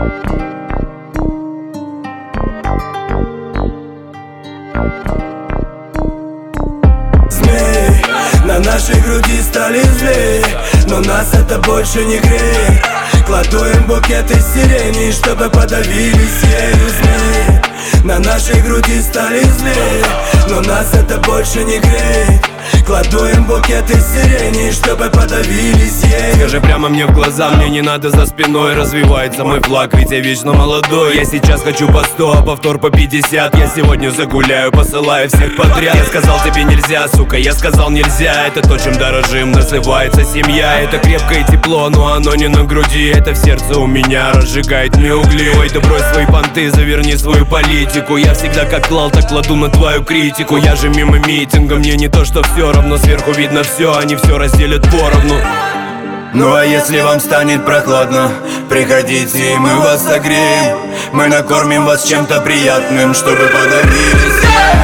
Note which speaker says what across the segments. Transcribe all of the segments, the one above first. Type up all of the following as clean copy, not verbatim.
Speaker 1: Змеи на нашей груди стали злее, но нас это больше не греет. Кладу им букеты сирени, чтобы подавились ею. Змеи на нашей груди стали злее, но нас это больше не греет. Кладу им букеты сирени, чтобы подавились ею.
Speaker 2: Скажи прямо мне в глаза, мне не надо за спиной. Развивается мой флаг, ведь я вечно молодой. Я сейчас хочу по 100, а повтор по 50. Я сегодня загуляю, посылаю всех подряд. Я сказал тебе нельзя, сука, я сказал нельзя. Это то, чем дорожим, называется семья. Это крепкое тепло, но оно не на груди. Это в сердце у меня разжигает мне угли. Ой, да брось свои понты, заверни свою политику. Я всегда как клал, так кладу на твою критику. Я же мимо митинга, мне не то, что все равно. Сверху видно все, они все разделят поровну.
Speaker 1: Ну а если вам станет прохладно, приходите, и мы вас согреем. Мы накормим вас чем-то приятным, чтобы подавились.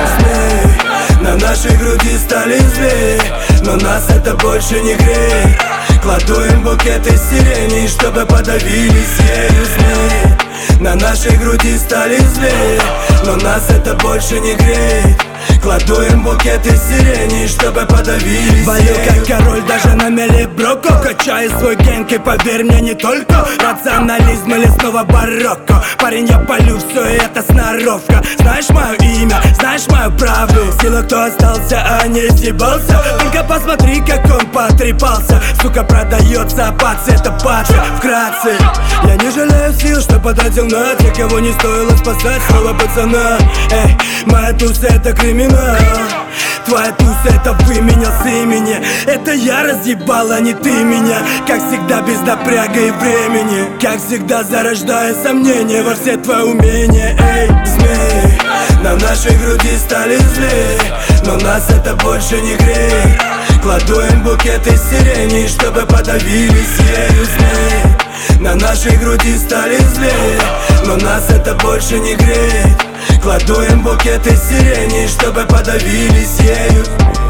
Speaker 1: Змеи на нашей груди стали злее, но нас это больше не греет. Кладу им букеты сирени, чтобы подавились ею. Змеи на нашей груди стали злее, но нас это больше не греет. Кладу им букеты сирени, чтобы подавились.
Speaker 3: Валю как король даже на мелиброко. Качаю свой генг и поверь мне не только рационализм или снова барокко. Парень, я палю, все это сноровка. Знаешь мое имя, знаешь мою правду. Сила, кто остался, а не съебался. Только посмотри, как он потрепался. Сука, продается под цвета пацы. Вкратце, я не жалею сил, что потратил на тех, кого не стоило спасать. Снова пацана, эй, моя туса это криминал. Твоя туса это вы меня с имени. Это я разъебал, а не ты меня. Как всегда без напряга и времени. Как всегда зарождая сомнения во все твои умения. Эй,
Speaker 1: змеи на нашей груди стали злее, но нас это больше не греет. Кладу им букеты сирени, чтобы подавились ею. Змеи на нашей груди стали злее, но нас это больше не греет. Кладу им букеты сирени, чтобы подавились ею.